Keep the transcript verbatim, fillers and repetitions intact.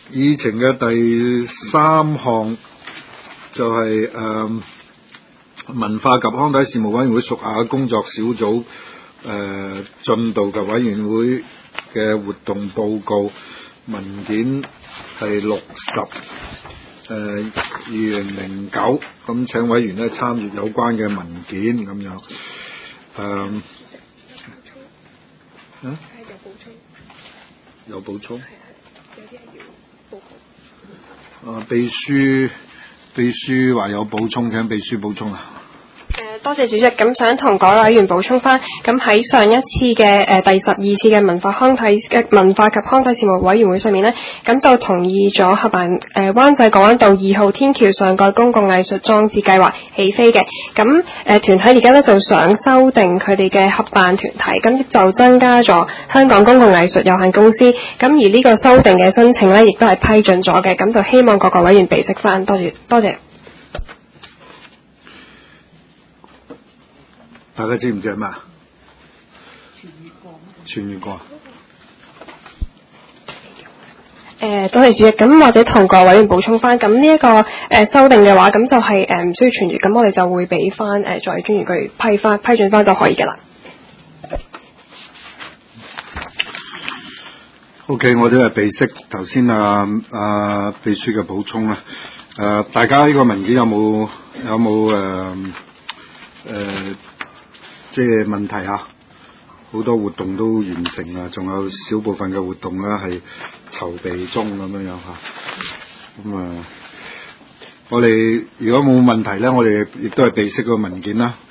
議程嘅第三項就係、是、誒、呃、文化及康體事務委員會屬下嘅工作小組誒進、呃、度及委員會嘅活動報告文件係六十誒二零零九，咁請委員咧參閱有關嘅文件咁樣誒。呃啊？有補充。有補充。係係，有啲係要報告。啊，秘書，秘書話有補充，請秘書補充啊。 誒，多謝主席。咁想同各位委員補充翻，咁喺上一次嘅誒、呃、第十二次嘅文化康體嘅文化及康體事務委員會上面呢，咁就同意咗合辦誒、呃、灣仔港灣道二號天橋上蓋公共藝術裝置計劃起飛嘅。咁誒、呃、團體而家咧就想修訂佢哋嘅合辦團體，咁就增加咗香港公共藝術有限公司。咁而呢個修訂嘅申請咧，亦都係批准咗嘅。咁就希望各個委員備悉翻。多謝，多謝。 大家知唔知係咩？傳閱過。 誒，多謝主席。咁或者同各位委員補充翻，咁呢一個誒、呃、修訂嘅話，咁就係誒唔需要傳閱，咁我哋就會俾翻誒作為專員佢批翻批准翻就可以嘅啦。 O.K. 我都係備悉頭先啊啊秘書嘅補充啦。誒、呃，大家呢個文件有冇有冇誒誒即係問題啊？好多活動都完成啦，仲有少部分嘅活動咧係籌備中咁樣樣嚇。咁啊，我哋如果冇問題咧，我哋亦都係備悉個文件啦。